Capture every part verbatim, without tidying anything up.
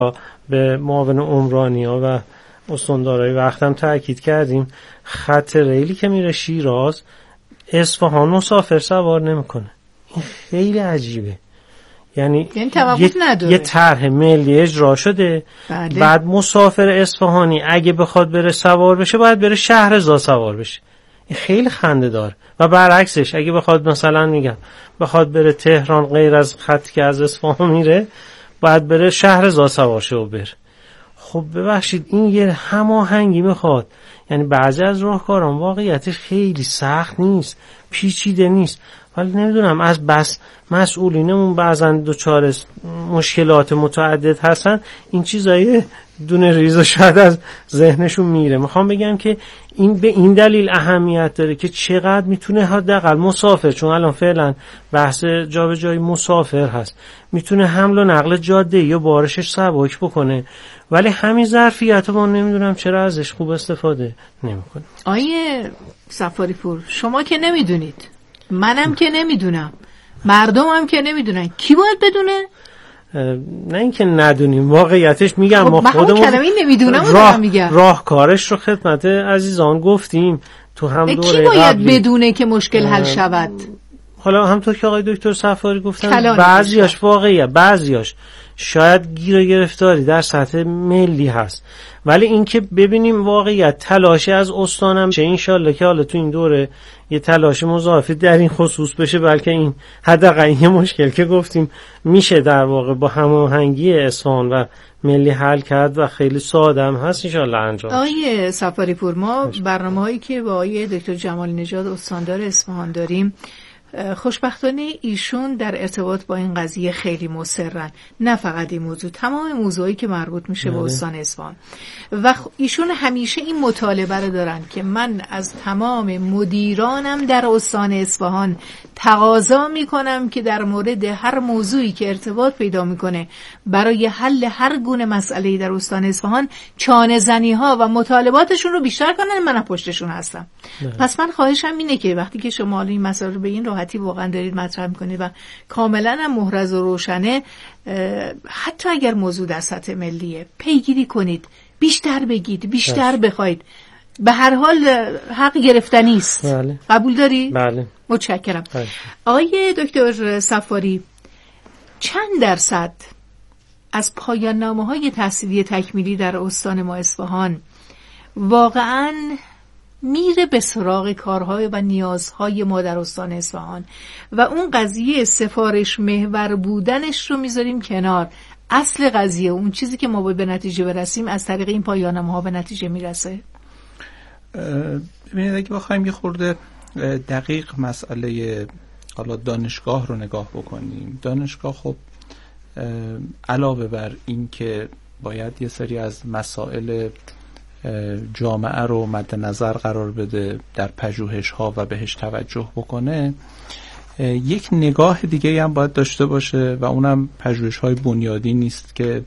به معاون عمرانی‌ها و استاندارای وقتم تاکید کردیم خط ریلی که میره شیراز اصفهان مسافر سوار نمیکنه. این خیلی عجیبه. یعنی یه, یه طرح ملی اجرا شده بله. بعد مسافر اصفهانی اگه بخواد بره سوار بشه باید بره شهرزاد سوار بشه. این خیلی خنده دار. و برعکسش اگه بخواد مثلا میگم بخواد بره تهران غیر از خطی که از اصفهان میره باید بره شهرزاد سوار شه و بره. خب ببخشید این یه هماهنگی میخواد. یعنی بعضی از راهکاران واقعیتش خیلی سخت نیست، پیچیده نیست، ولی نمیدونم از بس مسئولینمون بعضا دوچار مشکلات متعدد هستن این چیزای دونه ریزا شاید از ذهنشون میره. میخوام بگم که این به این دلیل اهمیت داره که چقدر میتونه حداقل مسافر، چون الان فعلا بحث جابجایی مسافر هست، میتونه حمل و نقل جاده یا بارشش سبک بکنه، ولی همین ظرفیت رو من نمیدونم چرا ازش خوب استفاده نمیکنه. آیه سفاری پور شما که نمیدونید، منم که نمیدونم، مردم هم که نمیدونن، کی باید بدونه؟ نه اینکه ندونیم، واقعیتش میگم خب ما خودمون کلمه نمیدونم راه میگم راهکارش رو خدمت عزیزان گفتیم تو هم دوره کی باید قبلی. بدونه که مشکل حل شود؟ حالا همونطور که آقای دکتر صفاری گفتن بعضیاش واقعیه، بعضیاش شاید گیر و گرفتاری در سطح ملی هست، ولی اینکه ببینیم واقعیت تلاشی از استانم چه انشالله که حالا تو این دوره یه تلاش مضاعفی در این خصوص بشه، بلکه این حداقل این مشکل که گفتیم میشه در واقع با هماهنگی اصفهان و ملی حل کرد و خیلی ساده هم هست انشالله انجام. آقای سفاری پور ما برنامه‌هایی که با آقای دکتر جمال نژاد استاندار اصفهان داریم خوشبختانه ایشون در ارتباط با این قضیه خیلی مصرن، نه فقط این موضوع، تمام موضوعی که مربوط میشه به استان اصفهان و ایشون همیشه این مطالبه رو دارن که من از تمام مدیرانم در استان اصفهان تقاضا میکنم که در مورد هر موضوعی که ارتباط پیدا میکنه برای حل هر گونه مسئله‌ای در استان اصفهان چانه زنی ها و مطالباتشون رو بیشتر کنن، من پشتشون هستم. نه. پس من خواهشم اینه که وقتی که شما این مسائل رو به این راحتی واقعا دارید مطرح میکنید و کاملا هم محرز و روشنه، حتی اگر موضوع در سطح ملیه پیگیری کنید، بیشتر بگید، بیشتر بخواید، به هر حال حق گرفتنی است. بله. قبول داری؟ بله. متشکرم. بله. آقای دکتر صفاری چند درصد از پایان نامه‌های تحصیلی تکمیلی در استان ما اصفهان واقعاً میره به سراغ کارهای و نیازهای ما در استان اصفهان و اون قضیه سفارش محور بودنش رو میذاریم کنار، اصل قضیه اون چیزی که ما باید به نتیجه برسیم از طریق این پایان‌نامه‌ها به نتیجه میرسه؟ ببینید اگه بخوایم یه خورده دقیق مسئله حالا دانشگاه رو نگاه بکنیم، دانشگاه خب علاوه بر این که باید یه سری از مسائل جامعه رو مد نظر قرار بده در پژوهش‌ها و بهش توجه بکنه، یک نگاه دیگه هم باید داشته باشه و اونم پژوهش‌های بنیادی نیست که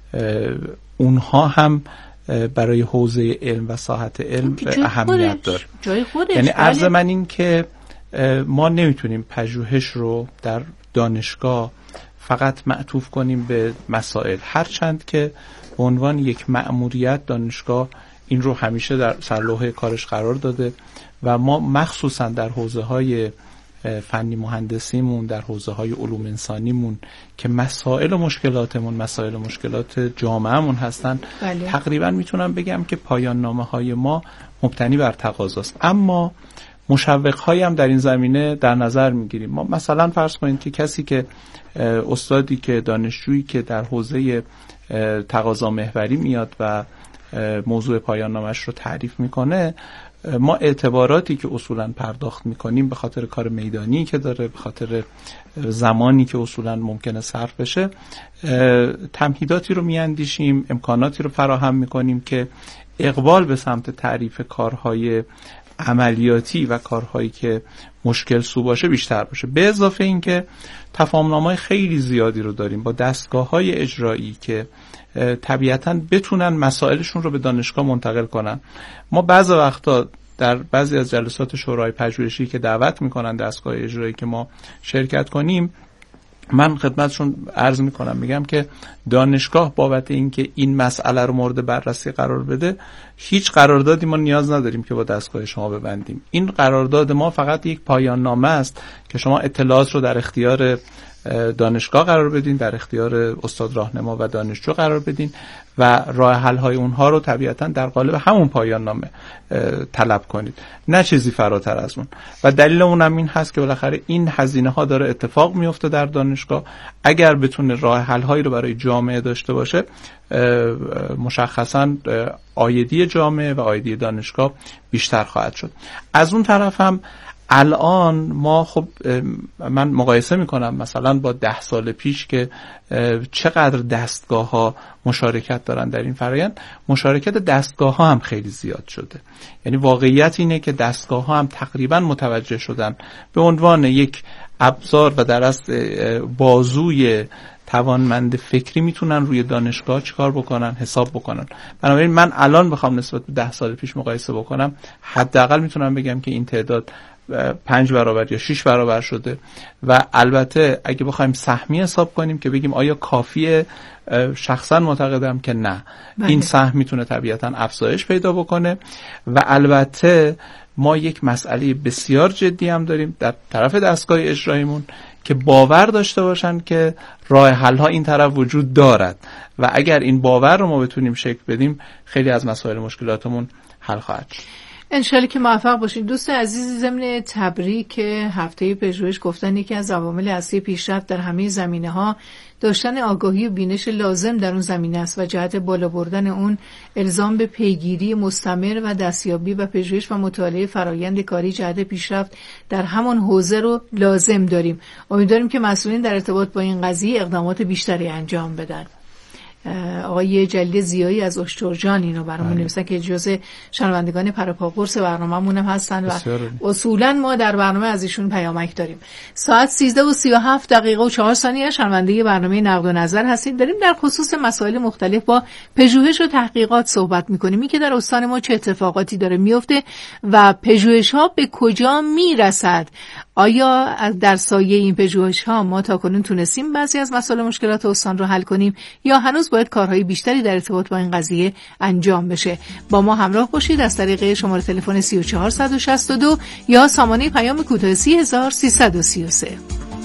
اونها هم برای حوزه علم و ساحت علم اهمیت داره. یعنی عرض من این که ما نمیتونیم پژوهش رو در دانشگاه فقط معطوف کنیم به مسائل، هرچند که به عنوان یک مأموریت دانشگاه این رو همیشه در سرلوحه کارش قرار داده و ما مخصوصا در حوزه‌های فنی مهندسیمون، در حوزه‌های علوم انسانیمون که مسائل و مشکلاتمون مسائل و مشکلات جامعهمون هستن، بله. تقریبا میتونم بگم که پایان نامه‌های ما مبتنی بر تقاضاست، اما مشوق‌هایی هم در این زمینه در نظر میگیریم. ما مثلا فرض کنید که کسی که استادی که دانشجویی که در حوزه تقاضا محوری میاد و موضوع پایان نامش رو تعریف میکنه، ما اعتباراتی که اصولا پرداخت میکنیم به خاطر کار میدانی که داره، به خاطر زمانی که اصولا ممکنه صرف بشه، تمهیداتی رو میاندیشیم، امکاناتی رو فراهم میکنیم که اقبال به سمت تعریف کارهای عملیاتی و کارهایی که مشکل سو باشه بیشتر باشه. به اضافه این که تفاهم‌نامه‌های خیلی زیادی رو داریم با دستگاه‌های اجرایی که طبیعتاً بتونن مسائلشون رو به دانشگاه منتقل کنن. ما بعضی وقتا در بعضی از جلسات شورای پژوهشی که دعوت میکنن دستگاه اجرایی که ما شرکت کنیم، من خدمتشون عرض میکنم، میگم که دانشگاه بابت اینکه این مسئله رو مورد بررسی قرار بده، هیچ قراردادی ما نیاز نداریم که با دستگاه شما ببندیم. این قرارداد ما فقط یک پایان نامه است که شما اطلاعات رو در اختیار دانشگاه قرار بدین، در اختیار استاد راهنما و دانشجو قرار بدین و راه حل های اونها رو طبیعتاً در قالب همون پایان نامه طلب کنید، نه چیزی فراتر از اون. و دلیل اونم این هست که بالاخره این هزینه ها داره اتفاق میفته در دانشگاه. اگر بتونه راه حل هایی رو برای جامعه داشته باشه، مشخصاً عایدی جامعه و عایدی دانشگاه بیشتر خواهد شد. از اون طرف هم الان ما خب من مقایسه میکنم مثلا با ده سال پیش که چقدر دستگاه ها مشارکت دارن در این فرآیند. مشارکت دستگاه ها هم خیلی زیاد شده. یعنی واقعیت اینه که دستگاه ها هم تقریبا متوجه شدن به عنوان یک ابزار و در اصل بازوی توانمند فکری میتونن روی دانشگاه چیکار بکنن، حساب بکنن. بنابراین من الان بخوام نسبت به ده سال پیش مقایسه بکنم، حداقل میتونم بگم که این تعداد پنج برابر یا شش برابر شده. و البته اگه بخوایم سهمی حساب کنیم که بگیم آیا کافیه، شخصا معتقدم که نه. بله. این سهم میتونه طبیعتا افزایش پیدا بکنه. و البته ما یک مسئله بسیار جدی هم داریم در طرف دستگاه اجراییمون که باور داشته باشن که راه حل ها این طرف وجود دارد و اگر این باور رو ما بتونیم شکل بدیم، خیلی از مسائل مشکلاتمون حل خواهد شد. انشالله که موفق باشید. دوست عزیز، ضمن تبریک هفته پژوهش گفتن یکی از عوامل اصلی پیشرفت در همه زمینه‌ها داشتن آگاهی و بینش لازم در اون زمینه است و جهت بالا بردن اون الزام به پیگیری مستمر و دستیابی و پژوهش و مطالعه فرایند کاری جهت پیشرفت در همان حوزه رو لازم داریم. امیدواریم که مسئولین در ارتباط با این قضیه اقدامات بیشتری انجام بدن. آقای جلیل زیایی از اشترجان اینو برامون نوشتن که جزء شنوندگان پرپاقرص برنامه‌مون هم هستن و اصولا ما در برنامه از ایشون پیامک داریم. ساعت سیزده و سی و هفت دقیقه و چهار ثانیه شنونده برنامه نقد و نظر هستید. داریم در خصوص مسائل مختلف با پژوهش و تحقیقات صحبت می‌کنیم. این که در استان ما چه اتفاقاتی داره میفته و پژوهش‌ها به کجا میرسد. آیا در سایه این پژوهش‌ها ما تاکنون تونستیم بعضی از مسائل مشکلات استان رو حل کنیم یا هنوز باید کارهای بیشتری در ارتباط با این قضیه انجام بشه؟ با ما همراه باشید از طریق شماره تلفن سی و چهار صد و شصت و دو یا سامانه پیام کوتاه سی هزار سیصد و سی و سه.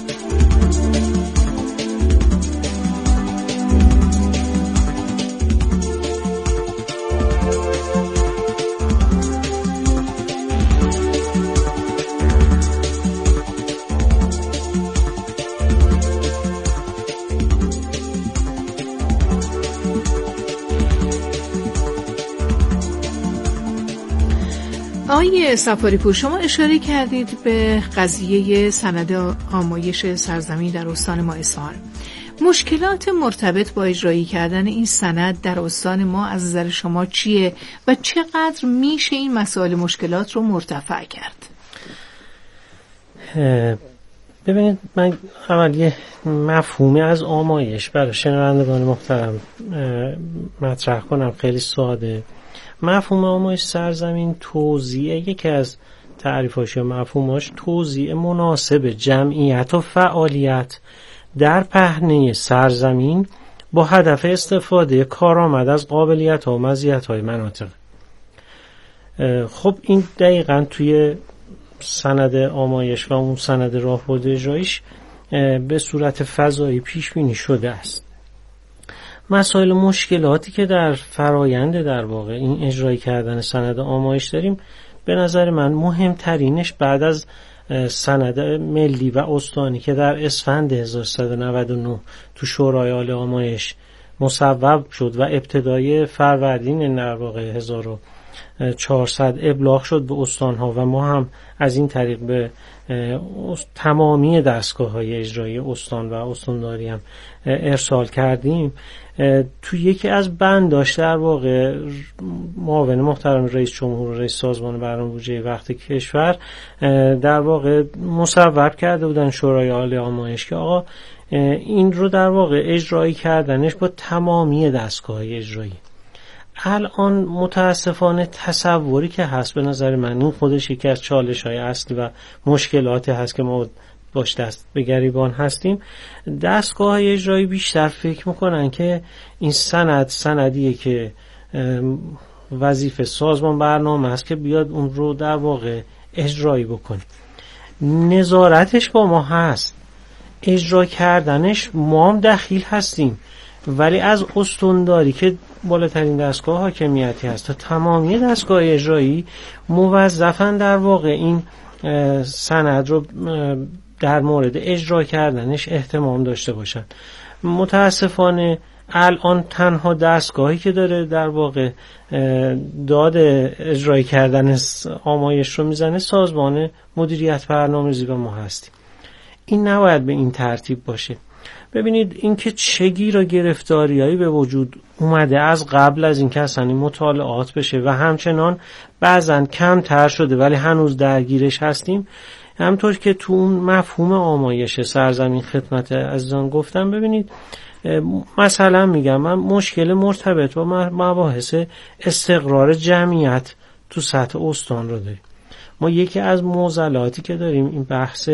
آقای سفاری‌پور، شما اشاره کردید به قضیه سند آمایش سرزمین در استان ما اصفهان. مشکلات مرتبط با اجرایی کردن این سند در استان ما از نظر شما چیه و چقدر میشه این مسائل مشکلات رو مرتفع کرد؟ ببینید، من اول یه مفهومی از آمایش برای شنوندگان محترم مطرح کنم، خیلی ساده. مفهوم آمایش سرزمین توزیع، یکی از تعریفاش یا مفهوماش توزیع مناسب جمعیت و فعالیت در پهنه سرزمین با هدف استفاده کارآمد از قابلیت و مزیت‌های مناطق. خب این دقیقاً توی سند آمایش و اون سند راهبرد اجراییش به صورت فضایی پیش بینی شده است. مسائل مشکلاتی که در فرایند در واقع این اجرایی کردن سند آمایش داریم، به نظر من مهمترینش بعد از سند ملی و استانی که در اسفند هزار و سیصد و نود و نه تو شورای عالی آمایش مصوب شد و ابتدای فروردین در واقع هزار و چهارصد ابلاغ شد به استانها و ما هم از این طریق به تمامی دستگاه‌های اجرایی استان و استانداری هم ارسال کردیم. تو یکی از بنداش در واقع معاون محترم رئیس جمهور و رئیس سازمان برنامه بودجه وقت کشور در واقع مصوب کرده بودن شورای عالی آمایش که آقا این رو در واقع اجرایی کردنش با تمامی دستگاه‌های اجرایی. الان متاسفانه تصوری که هست، به نظر من این خودش یکی از چالش‌های اصلی و مشکلاتی هست که ما باش دست به گریبان هستیم، دستگاه‌های اجرایی بیشتر فکر میکنن که این سند سندیه که وظیفه سازمان برنامه است که بیاد اون رو در واقع اجرایی بکنه. نظارتش با ما هست، اجرا کردنش ما هم دخیل هستیم، ولی از استانداری که بالاترین دستگاه حاکمیتی هست تا تمامی دستگاه اجرایی موظفن در واقع این سند رو در مورد اجرا کردنش اهتمام داشته باشن. متاسفانه الان تنها دستگاهی که داره در واقع داد اجرایی کردن آمایش رو میزنه سازمان مدیریت برنامه‌ریزی و ما هستیم. این نباید به این ترتیب باشه. ببینید اینکه چه گیر و گرفتاریایی به وجود اومده از قبل از اینکه اصلا این مطالعات بشه و همچنان بعضن کمتر شده ولی هنوز درگیرش هستیم. همطور که تو اون مفهوم آمایش سرزمین خدمت عزیزان گفتم، ببینید مثلا میگم من مشکل مرتبط با مباحث استقرار جمعیت تو سطح استان رو داریم. ما یکی از معضلاتی که داریم این بحث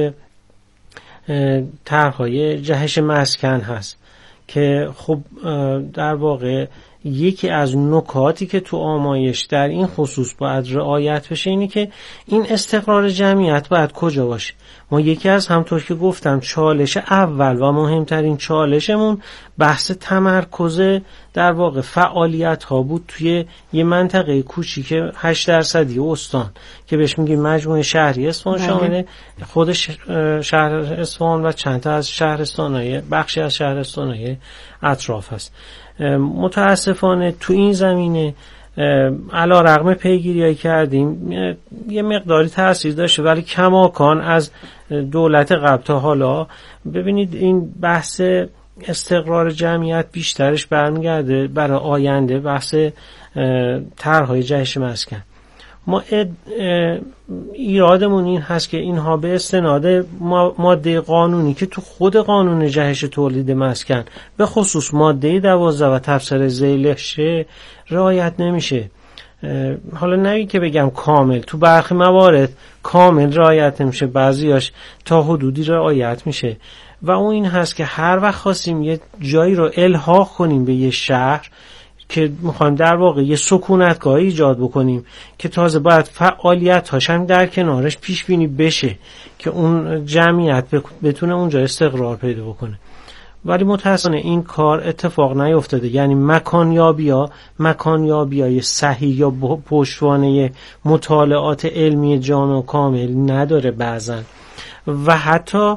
طرح‌های جهش مسکن هست که خب در واقع یکی از نکاتی که تو آمایش در این خصوص باید رعایت بشه اینه که این استقرار جمعیت باید کجا باشه. ما یکی از همطور که گفتم چالش اول و مهمترین چالشمون بحث تمرکز در واقع فعالیت ها بود توی یه منطقه کوچیک هشت درصدی استان که بهش میگیم مجموعه شهری اصفهان، شامل خود شهر اصفهان و چند تا از شهرستان‌های بخشی از شهرستان‌های اطراف هست. متاسفانه تو این زمینه علی رغم پیگیری‌هایی کردیم یه مقداری تاثیر داشته ولی کماکان از دولت قبل تا حالا. ببینید این بحث استقرار جمعیت بیشترش برمیگرده برای آینده بحث طرح‌های جهش مسکن. ما ایرادمون این هست که اینها به استناد ماده قانونی که تو خود قانون جهش تولید مسکن به خصوص ماده دوازده و تفسیر ذیلش رعایت نمیشه. حالا نمی که بگم کامل، تو برخی موارد کامل رعایت نمیشه، بعضیاش تا حدودی رعایت میشه و اون این هست که هر وقت خواستیم یه جایی رو الحاق کنیم به یه شهر که میخوایم در واقع یه سکونتگاه ایجاد بکنیم که تازه باید فعالیت هاش هم در کنارش پیش بینی بشه که اون جمعیت بتونه اونجا استقرار پیدا بکنه، ولی متأسفانه این کار اتفاق نیفتاده. یعنی مکانیابی‌ها مکانیابی‌های صحیح یا پشتوانه مطالعات علمی جامع و کامل نداره بعضن و حتی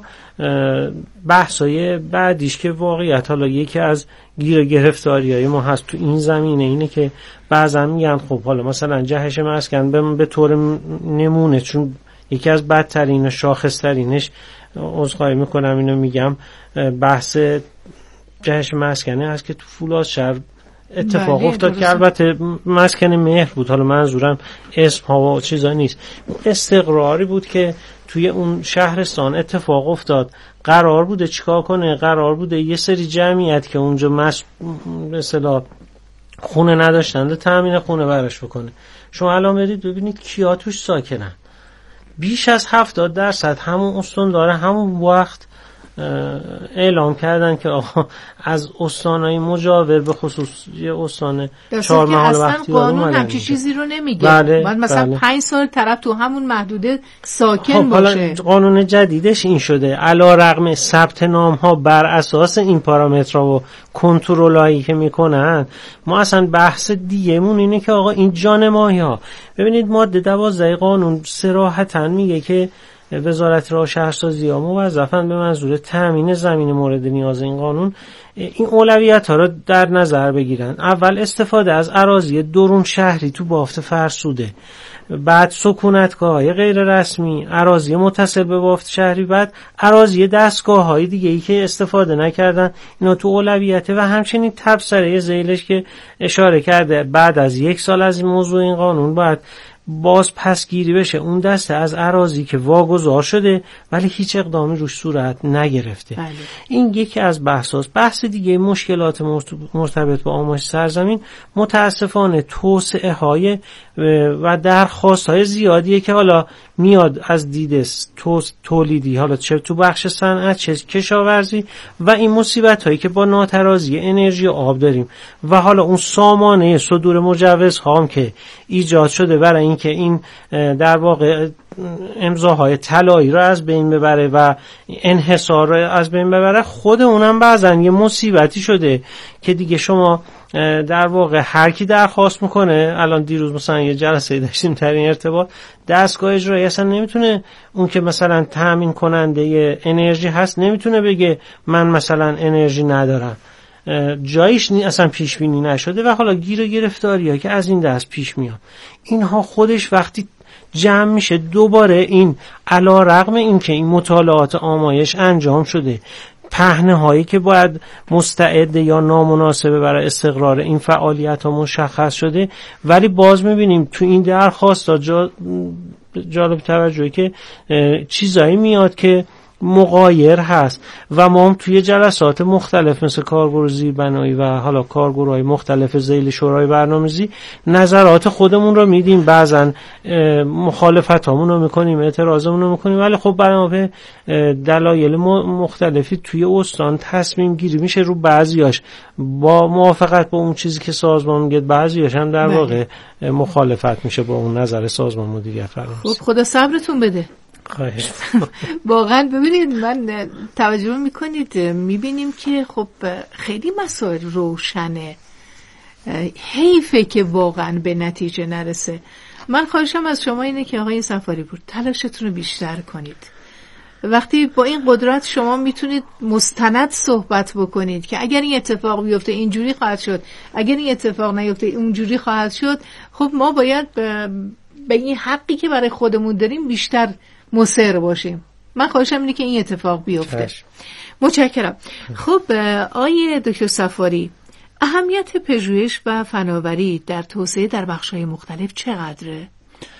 بحثای بعدیش که واقعیت حالا یکی از گیر گرفتاریای ما هست تو این زمینه اینه که بعضا میگن خب حالا مثلا جهش مسکن به طور نمونه، چون یکی از بدترین و شاخصترینش عذرخواهی میکنم اینو میگم بحث جهش مسکنه هست که تو فولادشهر اتفاق افتاد که البته مسکن مهر بود، حالا منظورم اسم ها و چیزا نیست، استقراری بود که توی اون شهرستان اتفاق افتاد. قرار بوده چیکار کنه؟ قرار بوده یه سری جمعیت که اونجا مس... مثلا خونه نداشتن تامین خونه براش بکنه. شما الان برید ببینید کیا توش ساکنن. بیش از هفتاد درصد همون استان داره همون وقت اعلام کردن که آقا از استانهای مجاور به خصوص یه استان چهار محال وقتی قانون همچی چیزی رو نمیگه. بله، بعد مثلا بله. پنج سال طرف تو همون محدوده ساکن خب باشه. قانون جدیدش این شده علی رغم ثبت نام ها بر اساس این پارامترها و کنترلایی که میکنن، ما اصلا بحث دیگه‌مون اینه که آقا این جانماهی ها. ببینید ماده دوازده قانون صراحتاً میگه که وزارت راه شهرسازی ها موظفن به منظور تامین زمین مورد نیاز این قانون این اولویت ها را در نظر بگیرن. اول استفاده از اراضی درون شهری تو بافت فرسوده، بعد سکونتگاه های غیر رسمی، اراضی متصل به بافت شهری، بعد اراضی دستگاه های دیگه ای که استفاده نکردن اینا تو اولویته و همچنین تبصره ذیلش که اشاره کرده بعد از یک سال از این موضوع این قانون باید باز پسگیری بشه اون دسته از اراضی که واگذار شده ولی هیچ اقدامی روش صورت نگرفته. بله. این یکی از بحثاست. بحث دیگه مشکلات مرتبط با آمایش سرزمین متاسفانه توسعه های و درخواست های زیادیه که حالا میاد از دید تولیدی، حالا چه تو بخش صنعت چه کشاورزی، و این مصیبت هایی که با ناترازی انرژی و آب داریم و حالا اون سامانه صدور مجوز هم که ایجاد شده برای اینکه این در واقع امضاهای طلایی رو از بین ببره و انحصار رو از بین ببره، خود اونم بعضا یه مصیبتی شده که دیگه شما در واقع هر کی درخواست میکنه. الان دیروز مثلا یه جلسه داشتیم در این ارتباط، دستگاه اجرایی اصلا نمیتونه، اون که مثلا تامین کننده انرژی هست نمیتونه بگه من مثلا انرژی ندارم، جایش اصلا پیش بینی نشده و حالا گیر و گرفتاری ها که از این دست پیش میاد. اینها خودش وقتی جمع میشه دوباره این علی رغم این که این مطالعات آمایش انجام شده، پهنه هایی که باید مستعد یا نامناسبه برای استقرار این فعالیت ها مشخص شده، ولی باز میبینیم تو این درخواست ها جا جالب توجهی که چیزایی میاد که مغایر هست و ما هم توی جلسات مختلف مثل کارگروه زیربنایی و حالا کارگروهای مختلف ذیل شورای برنامه‌ریزی نظرات خودمون رو میدیم، بعضن مخالفتامون رو میکنیم، اعتراضمون رو میکنیم، ولی خب برای دلایل مختلفی توی استان تصمیم گیری میشه رو بعضیاش با موافقت با اون چیزی که سازمان میگه، بعضیاش هم در واقع مخالفت میشه با اون نظر سازمان مدیریت فراموش. خب خدا صبرتون بده. خواهش. واقعا ببینید من توجه میکنید میبینیم که خب خیلی مسائل روشنه، حیفه که واقعا به نتیجه نرسه. من خواهشم از شما اینه که آقای صفاری‌پور تلاشتون رو بیشتر کنید. وقتی با این قدرت شما میتونید مستند صحبت بکنید که اگر این اتفاق بیفته اینجوری خواهد شد، اگر این اتفاق نیفته اونجوری خواهد شد، خب ما باید به این حقی که برای خودمون داریم بیشتر مصر باشیم. من خواهشم اینه که این اتفاق بیفته. متشکرم. خب آیه دکتر صفاری، اهمیت پژوهش و فناوری در توسعه در بخش‌های مختلف چقدره؟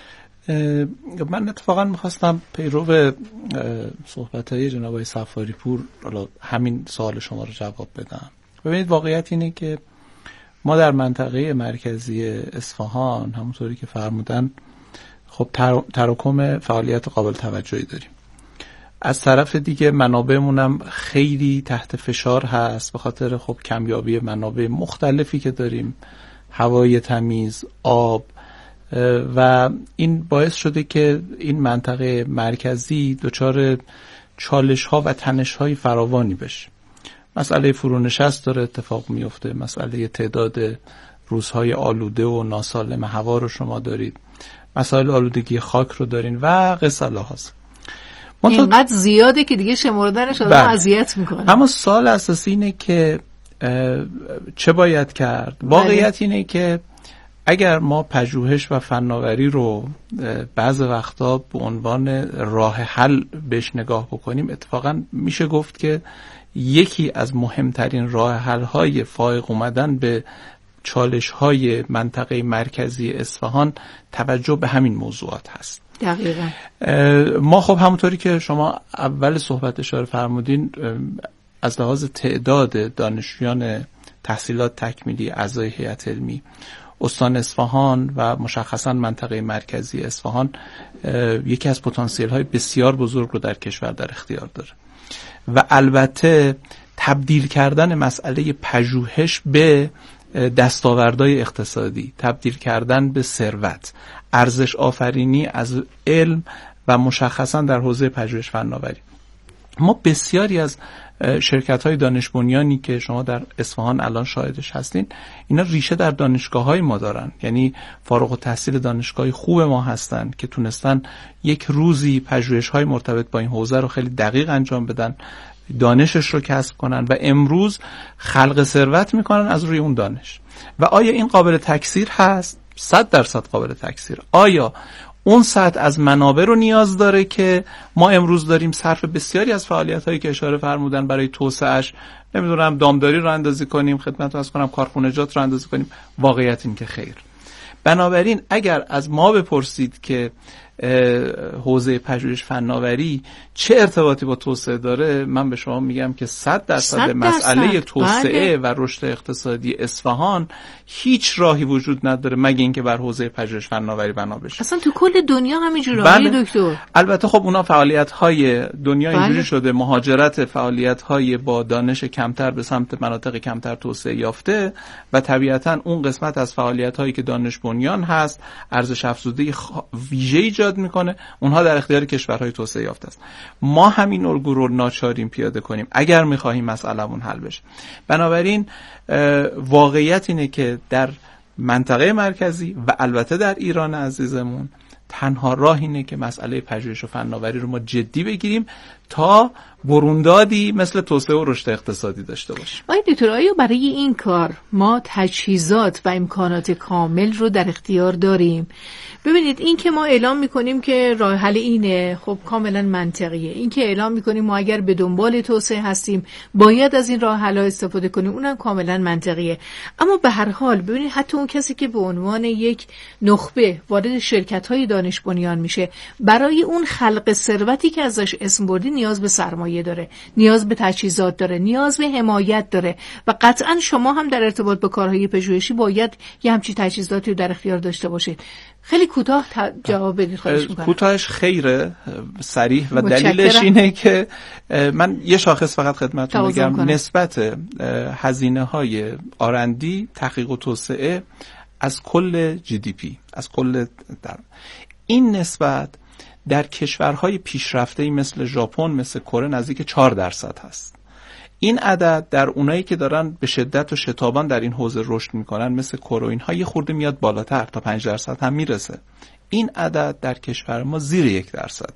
من اتفاقا میخواستم پیرو صحبت‌های جناب آقای صفاری‌پور همین سوال شما رو جواب بدم. ببینید واقعیت اینه که ما در منطقه مرکزی اصفهان همونطوری که فرمودن خب تراکم فعالیت قابل توجهی داریم. از طرف دیگه منابعمون هم خیلی تحت فشار هست به خاطر خب کمیابی منابع مختلفی که داریم، هوای تمیز، آب، و این باعث شده که این منطقه مرکزی دچار چالش ها و تنش های فراوانی بشه. مسئله فرونشست داره اتفاق میفته، مسئله تعداد روزهای آلوده و ناسالم هوا رو شما دارید، مسائل آلودگی خاک رو دارین و قصه هاست. اینقدر زیاده که دیگه شمردنش آدم اذیت میکنه. اما سوال اساسی اینه که چه باید کرد؟ واقعیت اینه که اگر ما پژوهش و فناوری رو بعض وقتا به عنوان راه حل بهش نگاه بکنیم، اتفاقا میشه گفت که یکی از مهمترین راه حل های فائق اومدن به چالش های منطقه مرکزی اصفهان توجه به همین موضوعات هست. دقیقاً. ما خب همونطوری که شما اول صحبت اشاره فرمودین، از لحاظ تعداد دانشجویان تحصیلات تکمیلی اعضای هیئت علمی استان اصفهان و مشخصاً منطقه مرکزی اصفهان یکی از پتانسیل های بسیار بزرگ رو در کشور در اختیار داره و البته تبدیل کردن مسئله پژوهش به دستاوردهای اقتصادی، تبدیل کردن به ثروت، ارزش آفرینی از علم و مشخصاً در حوزه پژوهش فناوری. ما بسیاری از شرکت‌های دانش بنیانی که شما در اصفهان الان شاهدش هستین، اینا ریشه در دانشگاه‌های ما دارن، یعنی فارغ التحصیل دانشگاهی خوب ما هستن که تونستن یک روزی پژوهش‌های مرتبط با این حوزه رو خیلی دقیق انجام بدن، دانشش رو کسب کنن و امروز خلق ثروت میکنن از روی اون دانش. و آیا این قابل تکثیر هست؟ صد درصد قابل تکثیر. آیا اون سطح از منابع رو نیاز داره که ما امروز داریم صرف بسیاری از فعالیت‌هایی که اشاره فرمودن برای توسعهش، نمیدونم دامداری رو اندازی کنیم، خدمت عرض کنم کارخونجات رو اندازی کنیم؟ واقعیت این که خیر. بنابراین اگر از ما بپرسید که حوزه پژوهش فناوری چه ارتباطی با توسعه داره، من به شما میگم که صد درصد مسئله توسعه و رشد اقتصادی اصفهان هیچ راهی وجود نداره مگه اینکه بر حوزه پژوهش فناوری بنا بشه. اصلا تو کل دنیا همینجوریه بله. دکتر. البته خب اونا فعالیت‌های دنیا بله. اینجوری شده، مهاجرت فعالیت‌های با دانش کمتر به سمت مناطق کمتر توسعه یافته و طبیعتاً اون قسمت از فعالیت‌هایی که دانش بنیان هست ارزش افزوده خ... ویژه‌ای میکنه، اونها در اختیار کشورهای توسعه یافته است. ما همین الگو رو ناچاریم پیاده کنیم اگر میخواهیم مسئلهمون حل بشه. بنابراین واقعیت اینه که در منطقه مرکزی و البته در ایران عزیزمون تنها راه اینه که مسئله پژوهش و فناوری رو ما جدی بگیریم تا بروندادی مثل توسعه و رشد اقتصادی داشته باشیم. آقای دکتر، آیا برای این کار ما تجهیزات و امکانات کامل رو در اختیار داریم؟ ببینید، این که ما اعلام میکنیم که راه حل اینه، خب کاملا منطقیه. این که اعلام میکنیم ما اگر به دنبال توسعه هستیم باید از این راه حل استفاده کنیم، اونم کاملا منطقیه. اما به هر حال ببینید، حتی اون کسی که به عنوان یک نخبه وارد شرکت‌های دانش بنیان میشه، برای اون خلق ثروتی که ازش اسم بردی نیاز به سرمایه داره، نیاز به تجهیزات داره، نیاز به حمایت داره و قطعا شما هم در ارتباط با کارهای پژوهشی باید یه همچین تجهیزاتی رو در اختیار داشته باشید. خیلی کوتاه جواب بدید خواهش می‌کنم. کوتاهش خیره، صریح و دلیلش اینه که من یه شاخص فقط خدمتتون بگم. کنه. نسبت هزینه‌های آر اند دی تحقیق و توسعه از کل جی دی پی، از کل در این نسبت در کشورهای پیشرفته‌ای مثل ژاپن، مثل کره نزدیک چهار درصد هست. این عدد در اونایی که دارن به شدت و شتابان در این حوزه رشد میکنن مثل کره، اینها یه خورده میاد بالاتر، تا پنج درصد هم میرسه. این عدد در کشور ما زیر یک درصد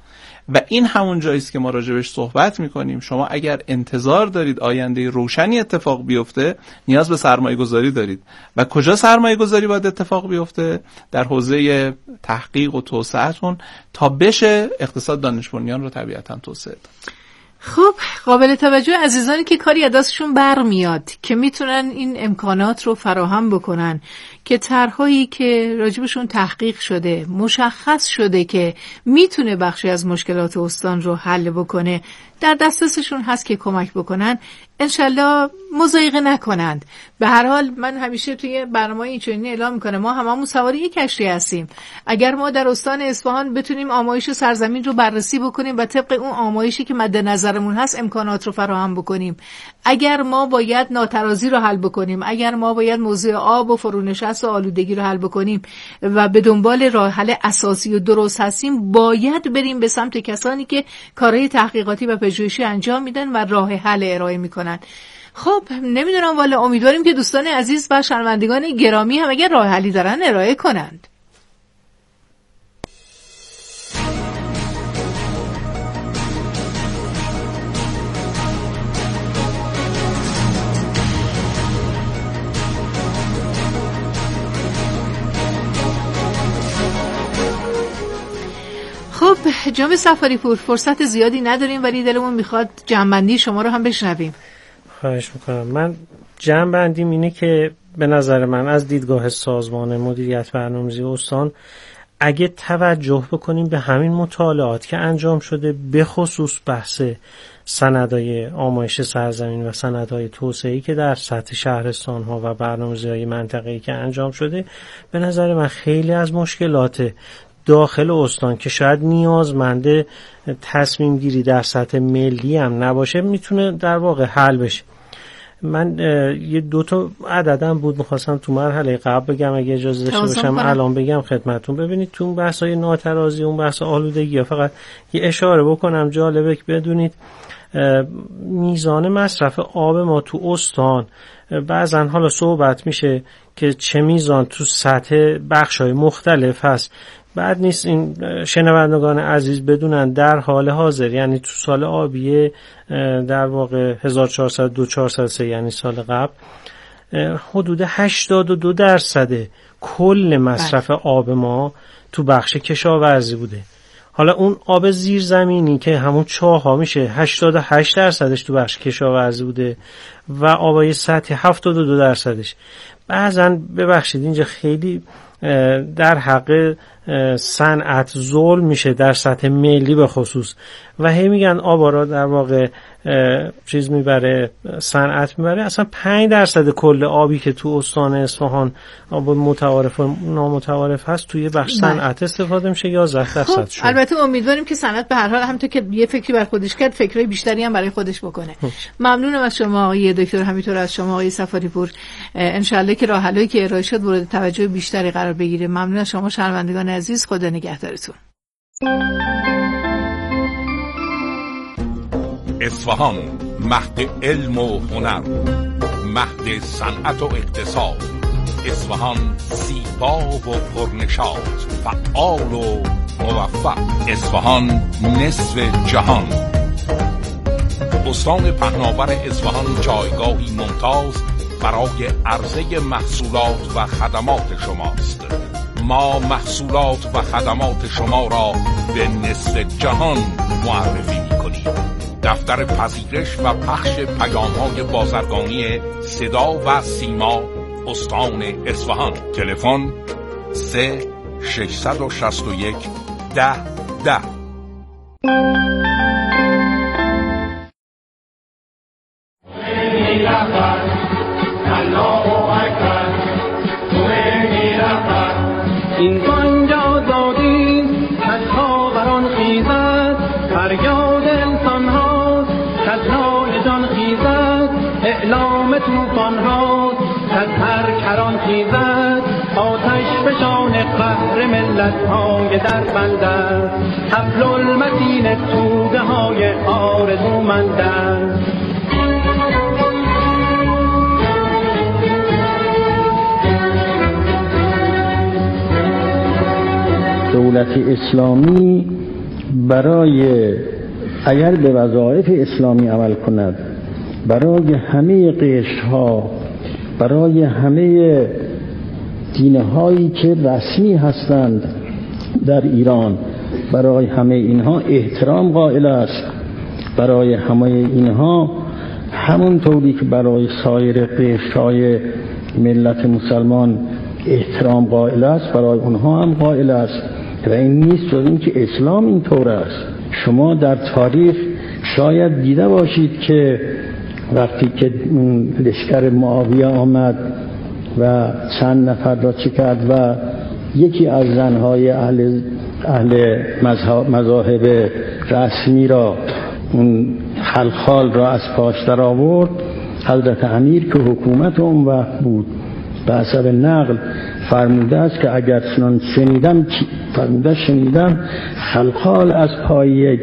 و این همون جاییست که ما راجبش صحبت میکنیم. شما اگر انتظار دارید آینده روشنی اتفاق بیفته، نیاز به سرمایه گذاری دارید. و کجا سرمایه گذاری باید اتفاق بیفته؟ در حوزه تحقیق و توسعه‌تون تا بشه اقتصاد دانش بنیان رو طبیعتاً توسعه داد. خب، قابل توجه عزیزانی که کاری از دستشون برمیاد که میتونن این امکانات رو فراهم بکنن، که طرح‌هایی که راجبشون تحقیق شده، مشخص شده که میتونه بخشی از مشکلات استان رو حل بکنه، در دسترسشون هست که کمک بکنن، انشالله مضایقه نکنند. به هر حال من همیشه توی برنامه اینچنینی اعلام میکنم ما هممون سوار یک کشتی هستیم. اگر ما در استان اصفهان بتونیم آمایش سرزمین رو بررسی بکنیم و طبق اون آمایشی که مد نظرمون هست امکانات رو فراهم بکنیم، اگر ما باید ناترازی رو حل بکنیم، اگر ما باید موضوع آب و فرونشست و آلودگی رو حل بکنیم و به دنبال راه حل اساسی و درست هستیم، باید بریم به سمت کسانی که کارهای تحقیقاتی و پژوهشی انجام میدن و راه حل ارائه میکنن. خب نمیدونم، والا امیدواریم که دوستان عزیز و شنوندگان گرامی هم اگر راه حلی دارن ارائه کنند. خب جناب سفاری پور، فرصت زیادی نداریم ولی دلمون میخواد جمع‌بندی شما رو هم بشنویم. خواهش میکنم. من جمع‌بندیم اینه که به نظر من از دیدگاه سازمان مدیریت برنامه‌ریزی استان اگه توجه بکنیم به همین مطالعات که انجام شده، به خصوص بحث سندهای آمایش سرزمین و سندهای توسعه‌ای که در سطح شهرستان‌ها و برنامه‌ریزی‌های منطقه‌ای که انجام شده، به نظر من خیلی از مشکلات داخل استان که شاید نیازمند تصمیم گیری در سطح ملی هم نباشه میتونه در واقع حل بشه. من یه دو تا عددم بود میخواستم تو مرحله قبل بگم، اگه اجازه داشته باشم الان بگم خدمتتون. ببینید تو اون بحث‌های ناترازی، اون بحث آلودگی، فقط یه اشاره بکنم جالبه که بدونید میزان مصرف آب ما تو استان بعضا حالا صحبت میشه که چه میزان تو سطح بخش‌های مختلف هست. بعد نیست این شنوندگان عزیز بدونن در حال حاضر، یعنی تو سال آبی در واقع هزار و چهارصد و دو چهارصد و سه، یعنی سال قبل، حدود هشتاد و دو درصد کل مصرف آب ما تو بخش کشاورزی بوده. حالا اون آب زیرزمینی که همون چاه ها میشه هشتاد و هشت درصدش تو بخش کشاورزی بوده و آبای سطحی هفتاد و دو درصدش. بعضن ببخشید اینجا خیلی در حق صنعت ظلم میشه در سطح ملی به خصوص و هی میگن آبارا در واقع چیز میبره، صنعت میبره. اصلا پنج درصد کل آبی که تو استان اصفهان آب متعارف و نامتعارف هست توی بخش صنعت استفاده میشه، یازده درصد شد. البته امیدواریم که صنعت به هر حال همونطور که یه فکری بر خودش کرد فکرای بیشتری هم برای خودش بکنه. ممنونم از شما آقای دکتر، همینطور از شما آقای صفاری پور. ان شاءالله که راه حلایی که ارائه شد مورد توجه بیشتری قرار بگیره. ممنون از شما شنوندگان عزیز، خدا نگهدارتون. اصفهان مهد علم و هنر، مهد صنعت و اقتصاد. اصفهان زیبا و پرنشاط، فعال و موفق. اصفهان نصف جهان. استان پهناور اصفهان جایگاهی ممتاز برای عرضه محصولات و خدمات شماست. ما محصولات و خدمات شما را به نصف جهان معرفی می‌کنیم. دفتر پذیرش و پخش پیام‌های بازرگانی صدا و سیما، استان اصفهان. تلفن سه ششصد و شصت و یک ده ده. این بانجا زادی کجها بران خیزد، فریاد انسان هاست کجهای جان خیزد، اعلام توفان هاست کج هر کران خیزد، آتش فشان قهر ملت های در بندد، حبل المتین توده های آرزومندد. دولت اسلامی برای اگر به وظایف اسلامی عمل کند، برای همه قشرها، برای همه دینهایی که رسمی هستند در ایران، برای همه اینها احترام قائل است، برای همه اینها همونطوری که برای سایر قشرهای ملت مسلمان احترام قائل است، برای اونها هم قائل است. و این نیست جز این که اسلام اینطور است. شما در تاریخ شاید دیده باشید که وقتی که لشکر معاویه آمد و چند نفر را چه کرد و یکی از زنهای اهل, اهل مذاهب رسمی را، اون خلخال را از پاش در آورد، حضرت امیر که حکومت اون وقت بود به حسب نقل فرموده است که اگر چنان شنیدم فرموده شنیدم خلخال از پای یک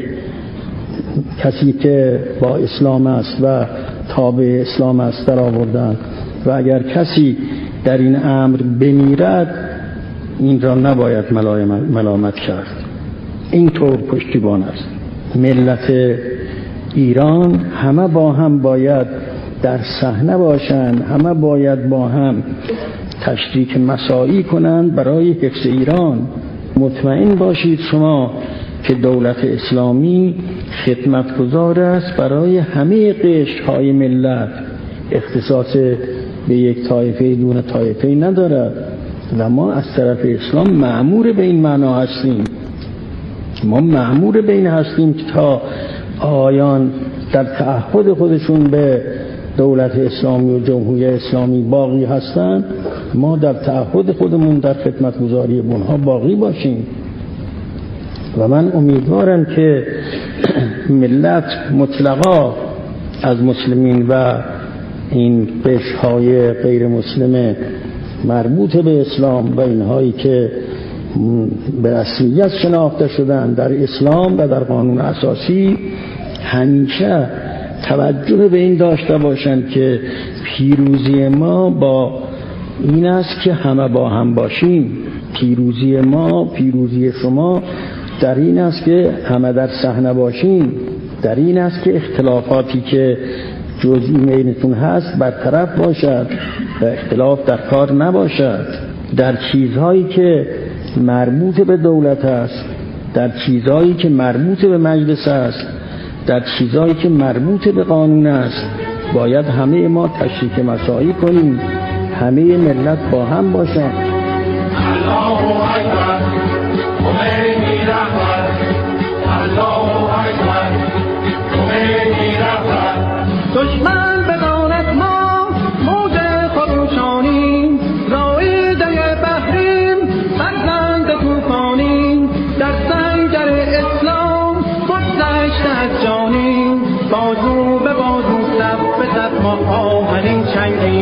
کسی که با اسلام است و تابع اسلام است در آوردن و اگر کسی در این امر بمیرد این را نباید ملامت کرد. این طور پشتیبان است. ملت ایران همه با هم باید در صحنه باشند، همه باید با هم تشریک مساعی کنند برای حفظ ایران. مطمئن باشید شما که دولت اسلامی خدمتگزار است برای همه قشرهای ملت، اختصاص به یک طایفه دون طایفه ندارد و ما از طرف اسلام مأمور به این معنا هستیم. ما مأمور به این هستیم که تا آیان در تعهد خودشون به دولت اسلامی و جمهوری اسلامی باقی هستند، ما در تعهد خودمون در خدمتگزاری اونها باقی باشیم. و من امیدوارم که ملت مطلقا از مسلمین و این قشرهای غیر مسلم مربوط به اسلام و اینهایی که به رسمیت شناخته شدن در اسلام و در قانون اساسی همیشه توجه به این داشته باشند که پیروزی ما با این است که همه با هم باشیم. پیروزی ما، پیروزی شما در این است که همه در صحنه باشیم، در این است که اختلافاتی که جزئی بینتون هست برطرف باشد و اختلاف در کار نباشد. در چیزهایی که مربوط به دولت است، در چیزهایی که مربوط به مجلس است، در چیزهایی که مربوط به قانون است باید همه ما تشریک مساعی کنیم، همه ملت با هم باشند. دشمن بداند ما موج خروشانیم، رایده بحریم، فرزند طوفانیم، در سنگر اسلام گذشته از جانیم، بازو به بازو، صف به صف ما آهنین چنگیم.